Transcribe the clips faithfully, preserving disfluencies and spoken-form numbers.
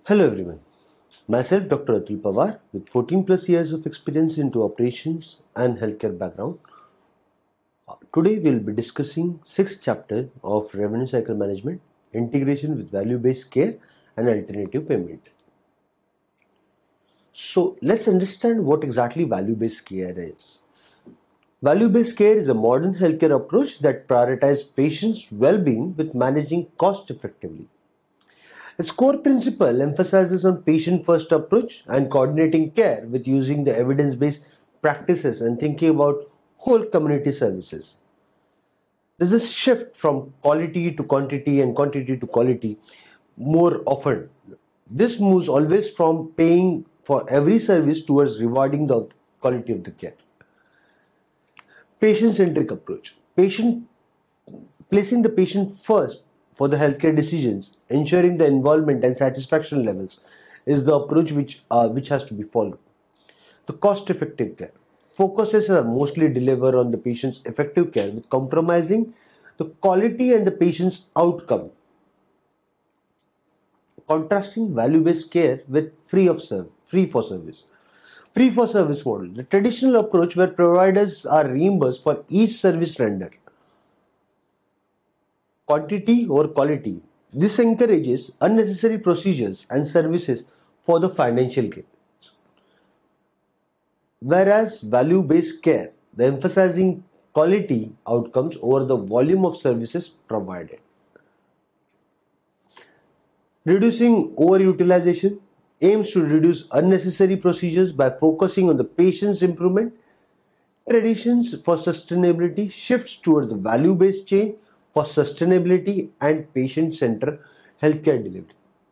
Hello everyone, myself Doctor Atul Pawar with fourteen plus years of experience into operations and healthcare background. Today we will be discussing sixth chapter of Revenue Cycle Management, Integration with Value-Based Care and Alternative Payment. So let's understand what exactly value-based care is. Value-based care is a modern healthcare approach that prioritizes patients' well-being with managing cost effectively. Its core principle emphasizes on patient-first approach and coordinating care with using the evidence-based practices and thinking about whole community services. There's a shift from quality to quantity and quantity to quality more often. This moves always from paying for every service towards rewarding the quality of the care. Patient-centric approach. Patient placing the patient first for the healthcare decisions, ensuring the involvement and satisfaction levels is the approach which uh, which has to be followed. The cost-effective care focuses are mostly deliver on the patient's effective care with compromising the quality and the patient's outcome. Contrasting value-based care with free of service, free for service. Free for service model, the traditional approach where providers are reimbursed for each service rendered. Quantity or quality. This encourages unnecessary procedures and services for the financial gain. Whereas value-based care, the emphasizing quality outcomes over the volume of services provided. Reducing overutilization aims to reduce unnecessary procedures by focusing on the patient's improvement. Traditions for sustainability shifts towards the value-based chain for sustainability and patient-centered healthcare delivery.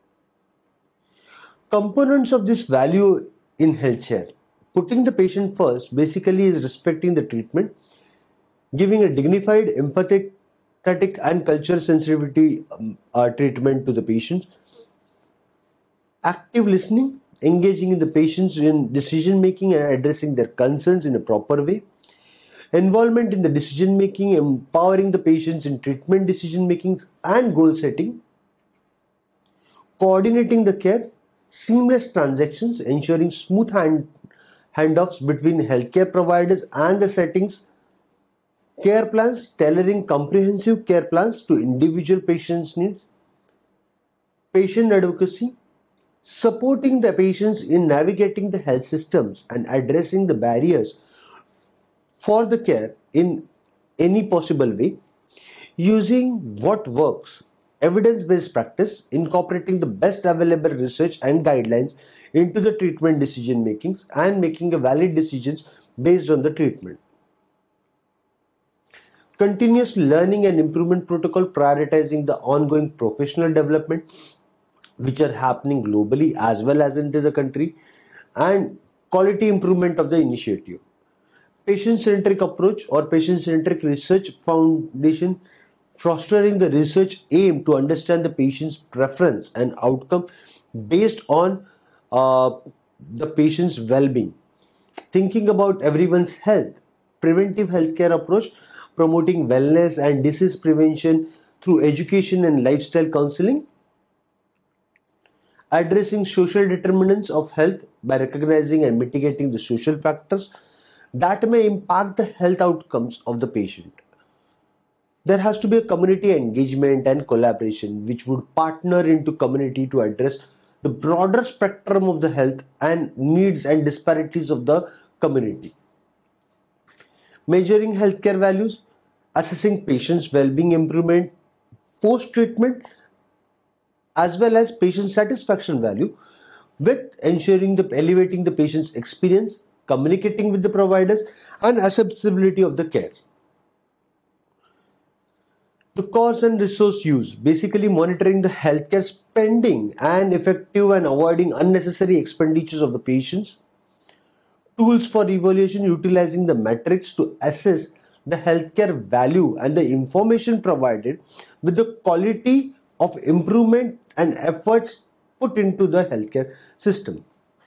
Components of this value in healthcare. Putting the patient first basically is respecting the treatment, giving a dignified, empathetic and cultural sensitivity um, uh, treatment to the patients. Active listening, engaging in the patients in decision making and addressing their concerns in a proper way. Involvement in the decision making, empowering the patients in treatment decision making and goal setting. Coordinating the care, seamless transactions, ensuring smooth hand, handoffs between healthcare providers and the settings. Care plans, tailoring comprehensive care plans to individual patients' needs. Patient advocacy, supporting the patients in navigating the health systems and addressing the barriers for the care in any possible way, using what works, evidence-based practice, incorporating the best available research and guidelines into the treatment decision makings and making a valid decisions based on the treatment. Continuous learning and improvement protocol, prioritizing the ongoing professional development which are happening globally as well as into the country, and quality improvement of the initiative. Patient-centric approach or patient-centric research foundation, fostering the research aim to understand the patient's preference and outcome based on uh, the patient's well-being. Thinking about everyone's health, preventive healthcare approach, promoting wellness and disease prevention through education and lifestyle counseling. Addressing social determinants of health by recognizing and mitigating the social factors that may impact the health outcomes of the patient. There has to be a community engagement and collaboration which would partner into community to address the broader spectrum of the health and needs and disparities of the community. Measuring healthcare values, assessing patients' well-being improvement post-treatment as well as patient satisfaction value with ensuring the elevating the patient's experience, communicating with the providers and accessibility of the care. The cost and resource use, basically monitoring the healthcare spending and effective and avoiding unnecessary expenditures of the patients. Tools for evaluation, utilizing the metrics to assess the healthcare value and the information provided with the quality of improvement and efforts put into the healthcare system.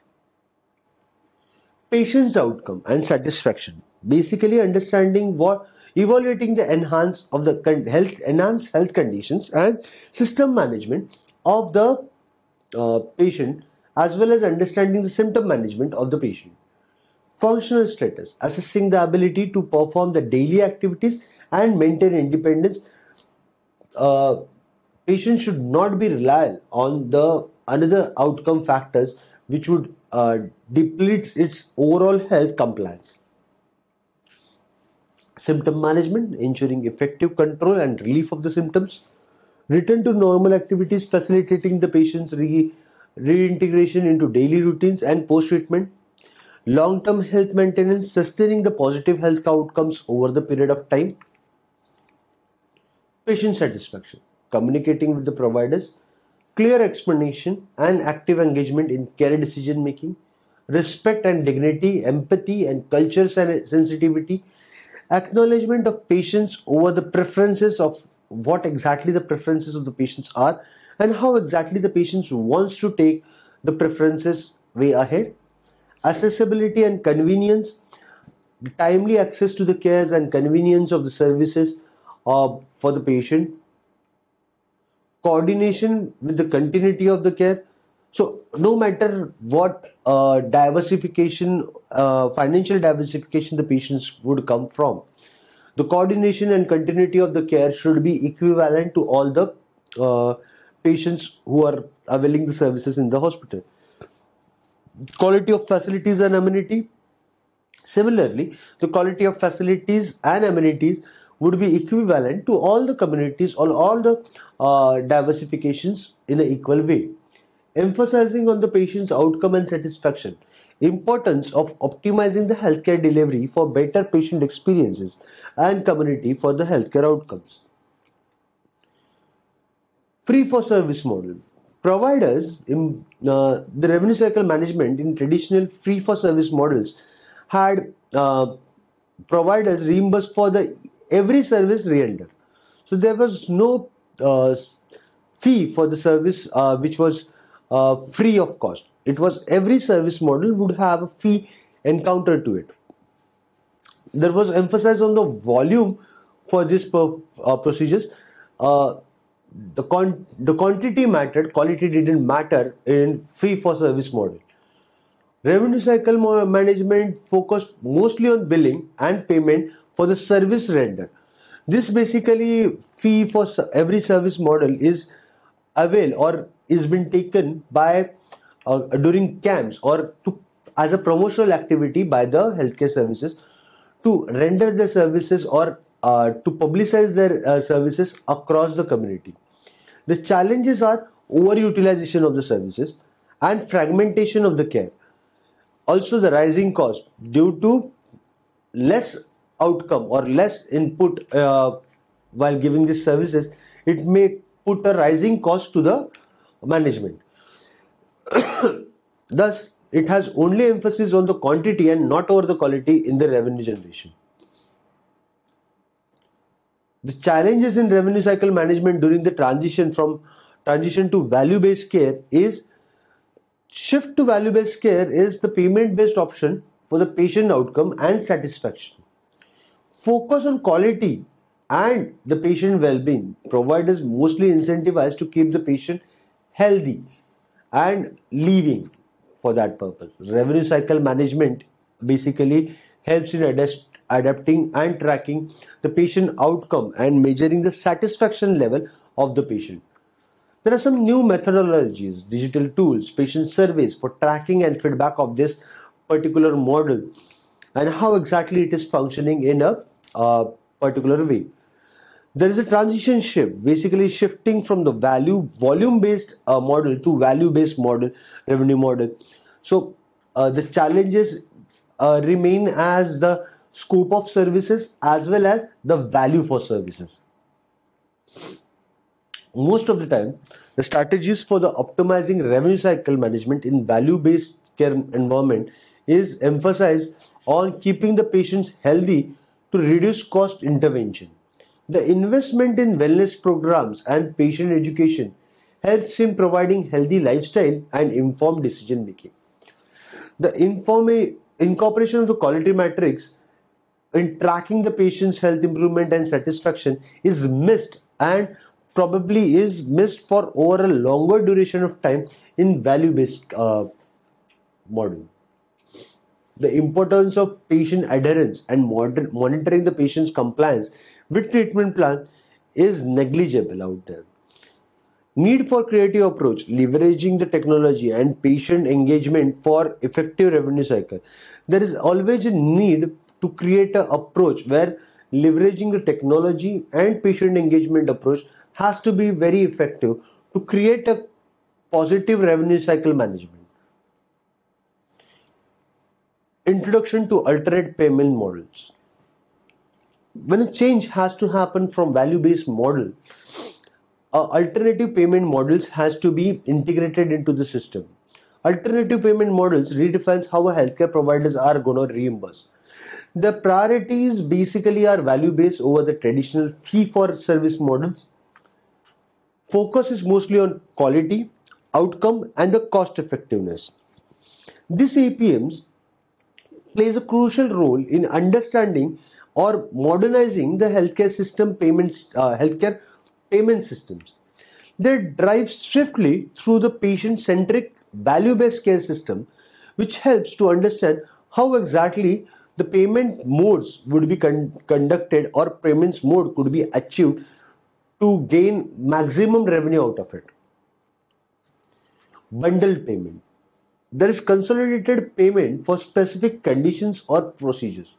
Patient's outcome and satisfaction, basically understanding what evaluating the enhance of the health enhanced health conditions and system management of the uh, patient, as well as understanding the symptom management of the patient. Functional status, assessing the ability to perform the daily activities and maintain independence. Uh, Patients should not be reliant on the another outcome factors which would uh, deplete its overall health compliance. Symptom management, ensuring effective control and relief of the symptoms. Return to normal activities, facilitating the patient's re- reintegration into daily routines and post-treatment. Long-term health maintenance, sustaining the positive health outcomes over the period of time. Patient satisfaction, communicating with the providers, clear explanation and active engagement in care decision making, respect and dignity, empathy and culture sensitivity, acknowledgement of patients over the preferences of what exactly the preferences of the patients are and how exactly the patients wants to take the preferences way ahead, accessibility and convenience, timely access to the cares and convenience of the services uh, for the patient, coordination with the continuity of the care. So no matter what uh, diversification, uh, financial diversification the patients would come from, the coordination and continuity of the care should be equivalent to all the uh, patients who are availing the services in the hospital. Quality of facilities and amenity. Similarly, the quality of facilities and amenities would be equivalent to all the communities or all the uh, diversifications in an equal way. Emphasizing on the patient's outcome and satisfaction, importance of optimizing the healthcare delivery for better patient experiences and community for the healthcare outcomes. Free for service model. Providers in uh, the revenue cycle management in traditional free for service models had uh, providers reimbursed for the every service rendered. So there was no uh, fee for the service uh, which was uh, free of cost. It was every service model would have a fee encountered to it. There was emphasis on the volume for these per, uh, procedures. Uh, the con the quantity mattered, quality didn't matter in fee for service model. Revenue cycle management focused mostly on billing and payment for the service render. This basically fee for every service model is avail or is been taken by uh, during camps or to, as a promotional activity by the healthcare services to render their services or uh, to publicize their uh, services across the community. The challenges are overutilization of the services and fragmentation of the care. Also the rising cost due to less outcome or less input uh, while giving these services, it may put a rising cost to the management. Thus, it has only emphasis on the quantity and not over the quality in the revenue generation. The challenges in revenue cycle management during the transition from transition to value-based care is shift to value-based care is the payment-based option for the patient outcome and satisfaction. Focus on quality and the patient well-being. Providers mostly incentivized to keep the patient healthy and living for that purpose. Revenue cycle management basically helps in adapt adapting and tracking the patient outcome and measuring the satisfaction level of the patient. There are some new methodologies, digital tools, patient surveys for tracking and feedback of this particular model and how exactly it is functioning in a uh, particular way. There is a transition shift, basically shifting from the value volume based uh, model to value based model, revenue model. So uh, the challenges uh, remain as the scope of services as well as the value for services. Most of the time, the strategies for the optimizing revenue cycle management in value-based care environment is emphasized on keeping the patients healthy to reduce cost intervention. The investment in wellness programs and patient education helps in providing healthy lifestyle and informed decision making. The informa- incorporation of the quality metrics in tracking the patient's health improvement and satisfaction is missed and probably is missed for over a longer duration of time in value-based uh, model. The importance of patient adherence and moder- monitoring the patient's compliance with treatment plan is negligible out there. Need for creative approach, leveraging the technology and patient engagement for effective revenue cycle. There is always a need to create an approach where leveraging the technology and patient engagement approach has to be very effective to create a positive revenue cycle management. Introduction to alternate payment models. When a change has to happen from value-based model, uh, alternative payment models has to be integrated into the system. Alternative payment models redefines how healthcare providers are going to reimburse. The priorities basically are value-based over the traditional fee-for-service models. Focus is mostly on quality, outcome, and the cost effectiveness. This A P Ms plays a crucial role in understanding or modernizing the healthcare system payments, uh, healthcare payment systems. They drive swiftly through the patient-centric value-based care system, which helps to understand how exactly the payment modes would be con- conducted or payments mode could be achieved to gain maximum revenue out of it. Bundled payment. There is consolidated payment for specific conditions or procedures.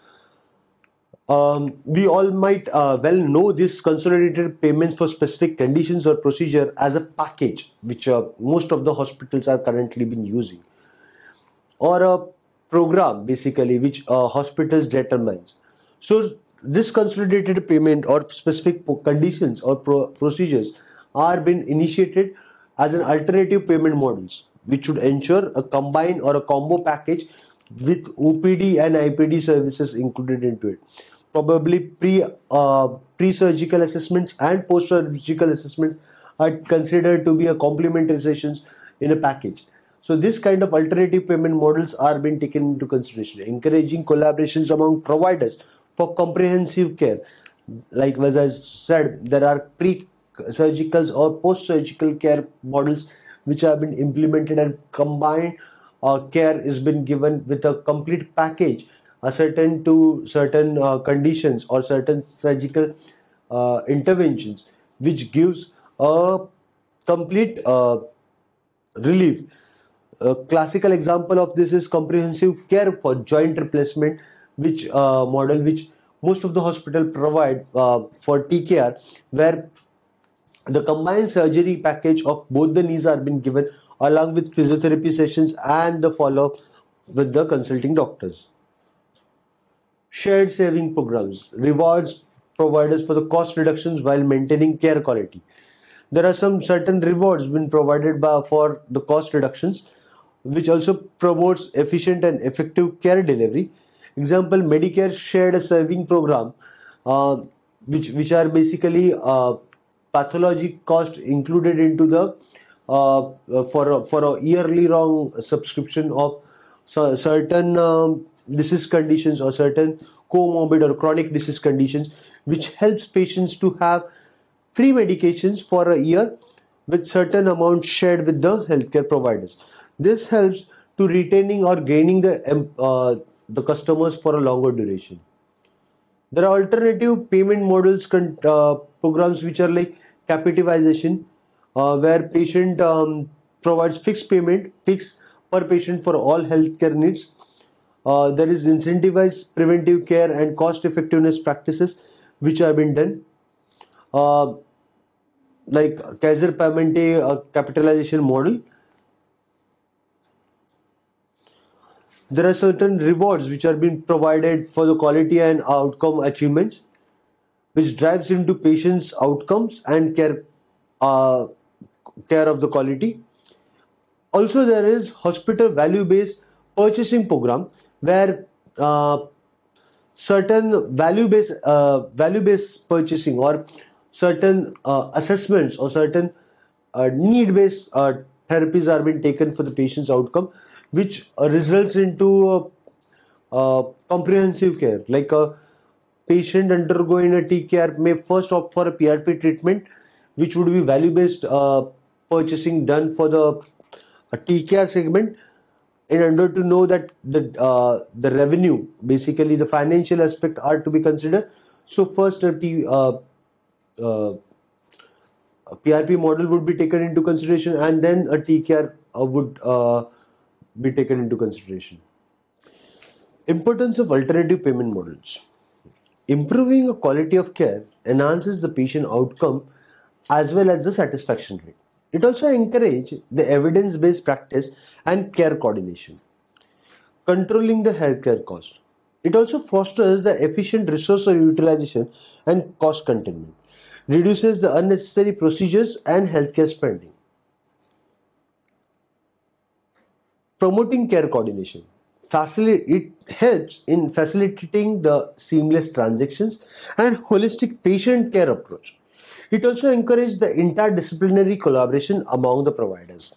Um, we all might uh, well know this consolidated payments for specific conditions or procedure as a package, which uh, most of the hospitals are currently been using, or a program basically which uh, hospitals determines. So this consolidated payment or specific conditions or pro- procedures are being initiated as an alternative payment models, which should ensure a combined or a combo package with O P D and I P D services included into it. Probably pre uh, pre-surgical assessments and post-surgical assessments are considered to be a complementary sessions in a package. So this kind of alternative payment models are being taken into consideration, encouraging collaborations among providers for comprehensive care. Like as I said, there are pre-surgical or post-surgical care models which have been implemented, and combined uh, care is been given with a complete package, a certain to certain uh, conditions or certain surgical uh, interventions, which gives a complete uh, relief. A classical example of this is comprehensive care for joint replacement, which uh, model which most of the hospital provide uh, for T K R, where the combined surgery package of both the knees are being given along with physiotherapy sessions and the follow-up with the consulting doctors. Shared saving programs rewards providers for the cost reductions while maintaining care quality. There are some certain rewards being provided by, for the cost reductions, which also promotes efficient and effective care delivery. Example, Medicare shared a saving program, uh, which which are basically uh, pathology cost included into the uh, uh, for a, for a yearly long subscription of so, certain um, disease conditions or certain comorbid or chronic disease conditions, which helps patients to have free medications for a year with certain amount shared with the healthcare providers. This helps to retaining or gaining the uh, the customers for a longer duration. There are alternative payment models con- uh, programs which are like capitalization, uh, where patient um, provides fixed payment, fixed per patient for all healthcare needs. Uh, there is incentivized preventive care and cost effectiveness practices which have been done. Uh, like Kaiser Permanente uh, capitalization model. There are certain rewards which are being provided for the quality and outcome achievements, which drives into patients' outcomes and care, uh, care of the quality. Also, there is hospital value-based purchasing program where uh, certain value-based uh, value-based purchasing or certain uh, assessments or certain uh, need-based uh, therapies are being taken for the patient's outcome, which uh, results into uh, uh, comprehensive care. Like a patient undergoing a T K R may first opt for a P R P treatment, which would be value-based uh, purchasing done for the uh, T K R segment, in order to know that the uh, the revenue, basically the financial aspect, are to be considered. So first a T, uh, uh, a P R P model would be taken into consideration, and then a T K R uh, would uh, be taken into consideration. Importance of alternative payment models. Improving the quality of care enhances the patient outcome as well as the satisfaction rate. It also encourages the evidence-based practice and care coordination. Controlling the healthcare cost. It also fosters the efficient resource utilization and cost containment. Reduces the unnecessary procedures and healthcare spending. Promoting care coordination. Facil- it helps in facilitating the seamless transactions and holistic patient care approach. It also encourages the interdisciplinary collaboration among the providers.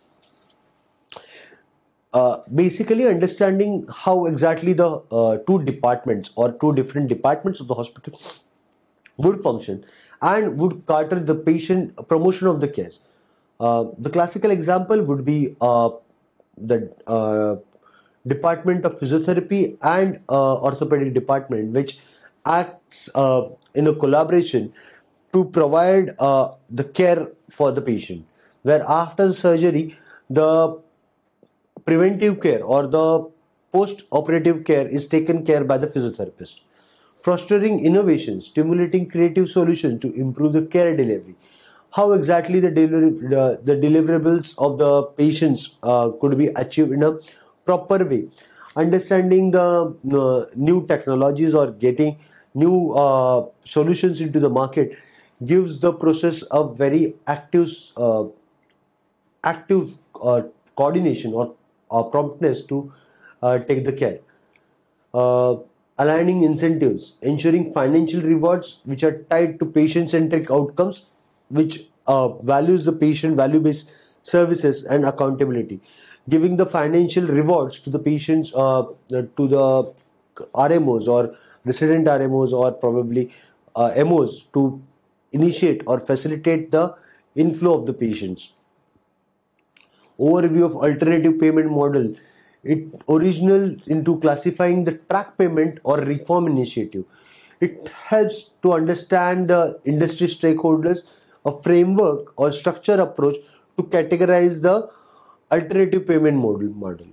Uh, basically understanding how exactly the uh, two departments or two different departments of the hospital would function and would cater the patient promotion of the cares. Uh, the classical example would be uh, the uh, department of physiotherapy and uh, orthopedic department, which acts uh, in a collaboration to provide uh, the care for the patient, where after the surgery the preventive care or the post-operative care is taken care by the physiotherapist. Fostering innovation, stimulating creative solutions to improve the care delivery. How exactly the, delivery, the, the deliverables of the patients uh, could be achieved in a proper way. Understanding the uh, new technologies or getting new uh, solutions into the market gives the process a very active, uh, active uh, coordination or uh, promptness to uh, take the care. Uh, aligning incentives, ensuring financial rewards which are tied to patient-centric outcomes, which uh, values the patient, value-based services and accountability. Giving the financial rewards to the patients, uh, to the R M Os or resident R M Os or probably uh, M Os to initiate or facilitate the inflow of the patients. Overview of alternative payment model. It original into classifying the track payment or reform initiative. It helps to understand the industry stakeholders, a framework or structure approach to categorize the alternative payment model. model.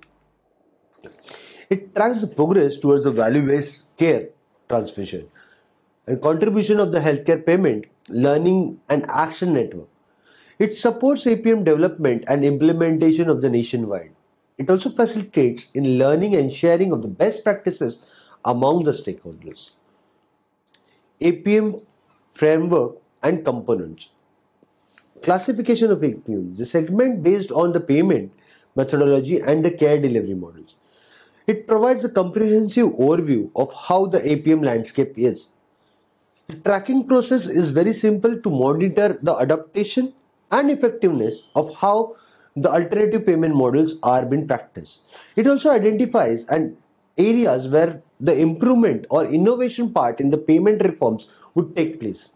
It tracks the progress towards the value-based care transmission and contribution of the healthcare payment, learning and action network. It supports A P M development and implementation of the nationwide. It also facilitates in learning and sharing of the best practices among the stakeholders. A P M framework and components. Classification of A P M. The segment based on the payment methodology and the care delivery models. It provides a comprehensive overview of how the A P M landscape is. The tracking process is very simple to monitor the adaptation and effectiveness of how the alternative payment models are being practiced. It also identifies and areas where the improvement or innovation part in the payment reforms would take place.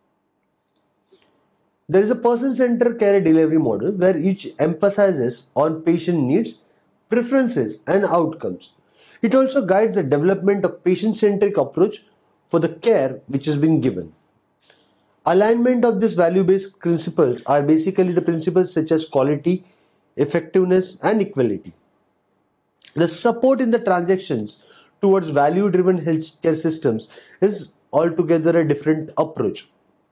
There is a person-centered care delivery model where each emphasizes on patient needs, preferences and outcomes. It also guides the development of patient-centric approach for the care which is being given. Alignment of these value-based principles are basically the principles such as quality, effectiveness and equality. The support in the transactions towards value-driven healthcare systems is altogether a different approach.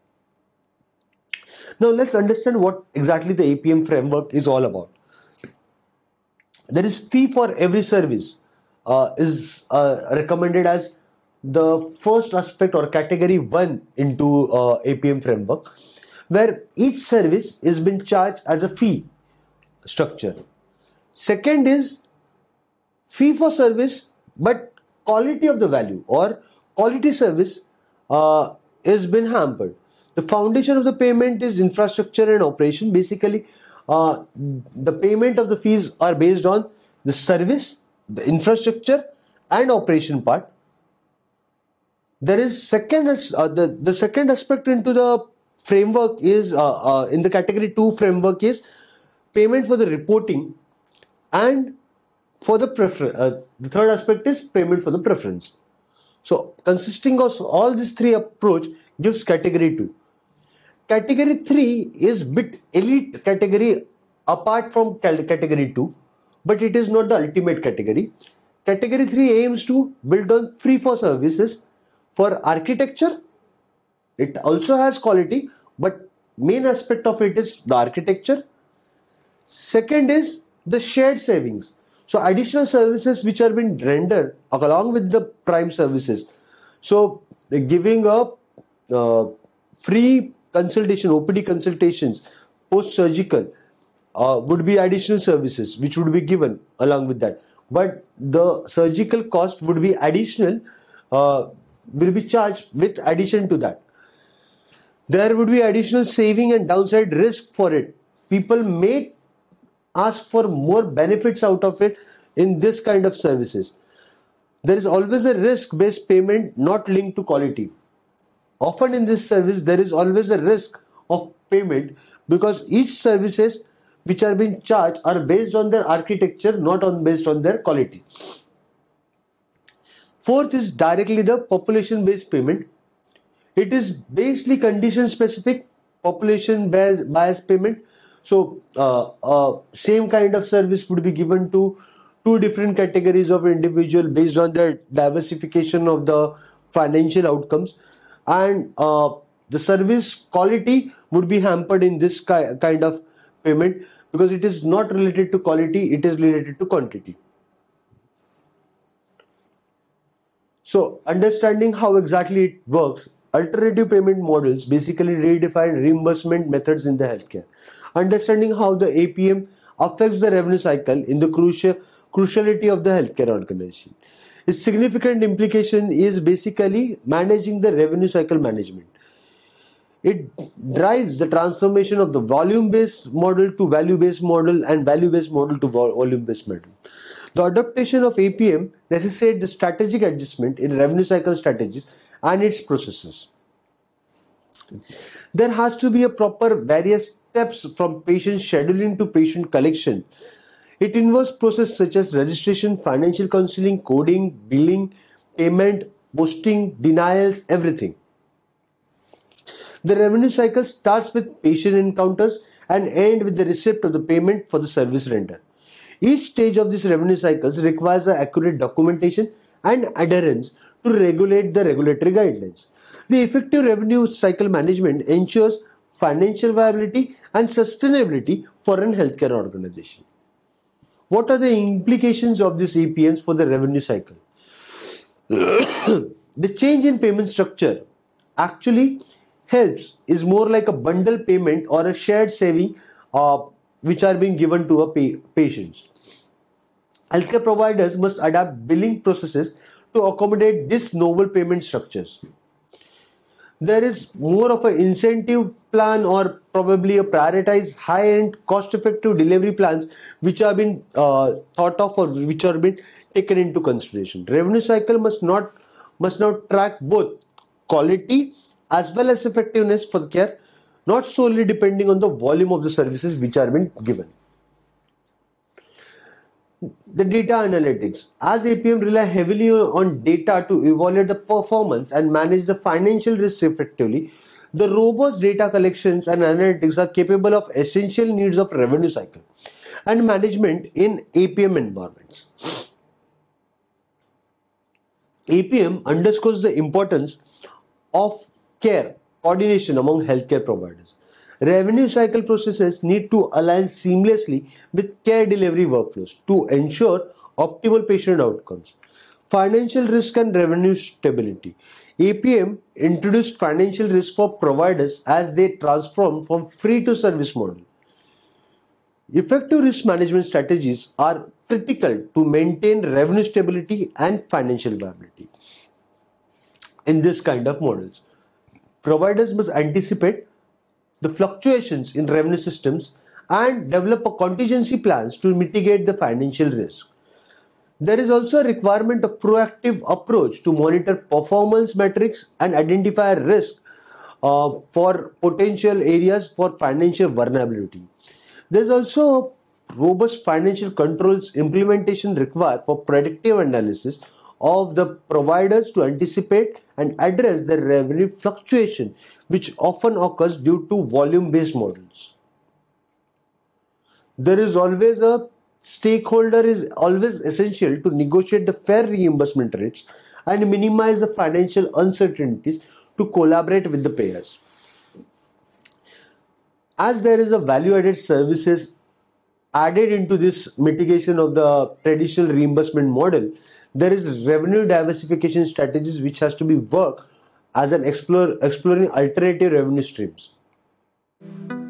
Now let's understand what exactly the A P M framework is all about. There is fee for every service uh, is uh, recommended as the first aspect or category one into uh, A P M framework, where each service is been charged as a fee structure. Second is fee for service, but quality of the value or quality service uh, is been hampered. The foundation of the payment is infrastructure and operation. Basically, uh, the payment of the fees are based on the service, the infrastructure and operation part. There is second uh, the, the second aspect into the framework is uh, uh, in the category two framework is payment for the reporting, and for the preference. Uh, the third aspect is payment for the preference. So consisting of all these three approach gives category two. Category three is bit elite category apart from category two, but it is not the ultimate category. Category three aims to build on free for services for architecture. It also has quality, but main aspect of it is the architecture. Second is the shared savings. So additional services which are being rendered along with the prime services. So giving a uh, free consultation, O P D consultations, post-surgical uh, would be additional services which would be given along with that. But the surgical cost would be additional, uh, will be charged with addition to that. There would be additional saving and downside risk for it. People may ask for more benefits out of it in this kind of services. There is always a risk-based payment not linked to quality. Often in this service, there is always a risk of payment because each services which are being charged are based on their architecture, not on based on their quality. Fourth is directly the population-based payment. It is basically condition-specific population-biased payment. So, uh, uh, same kind of service would be given to two different categories of individual based on their diversification of the financial outcomes, and uh, the service quality would be hampered in this ki kind of payment because it is not related to quality, it is related to quantity. So, understanding how exactly it works, alternative payment models basically redefine reimbursement methods in the healthcare. Understanding how the A P M affects the revenue cycle in the crucial cruciality of the healthcare organization. Its significant implication is basically managing the revenue cycle management. It drives the transformation of the volume-based model to value-based model and value-based model to volume-based model. The adaptation of A P M necessitates the strategic adjustment in revenue cycle strategies and its processes. There has to be a proper various steps from patient scheduling to patient collection. It involves processes such as registration, financial counseling, coding, billing, payment, posting, denials, everything. The revenue cycle starts with patient encounters and ends with the receipt of the payment for the service rendered. Each stage of this revenue cycles requires the accurate documentation and adherence to regulate the regulatory guidelines. The effective revenue cycle management ensures financial viability and sustainability for a healthcare organization. What are the implications of these A P Ms for the revenue cycle? The change in payment structure actually helps is more like a bundle payment or a shared saving uh, which are being given to a pay patients. Healthcare providers must adapt billing processes to accommodate these novel payment structures. There is more of an incentive plan or probably a prioritized high-end cost-effective delivery plans which have been uh, thought of or which are been taken into consideration. Revenue cycle must not must now track both quality as well as effectiveness for the care, not solely depending on the volume of the services which are being given. The data analytics. As A P M rely heavily on data to evaluate the performance and manage the financial risks effectively, the robust data collections and analytics are capable of essential needs of revenue cycle and management in A P M environments. A P M underscores the importance of care coordination among healthcare providers. Revenue cycle processes need to align seamlessly with care delivery workflows to ensure optimal patient outcomes. Financial risk and revenue stability. A P M introduced financial risk for providers as they transform from free to service model. Effective risk management strategies are critical to maintain revenue stability and financial viability. In this kind of models, providers must anticipate the fluctuations in revenue systems and develop a contingency plans to mitigate the financial risk. There is also a requirement of proactive approach to monitor performance metrics and identify risk uh, for potential areas for financial vulnerability. There's also robust financial controls implementation required for predictive analysis of the providers to anticipate and address the revenue fluctuation, which often occurs due to volume-based models. There is always a stakeholder is always essential to negotiate the fair reimbursement rates and minimize the financial uncertainties to collaborate with the payers. As there is a value-added services added into this mitigation of the traditional reimbursement model, there is revenue diversification strategies which has to be worked as an explore, exploring alternative revenue streams.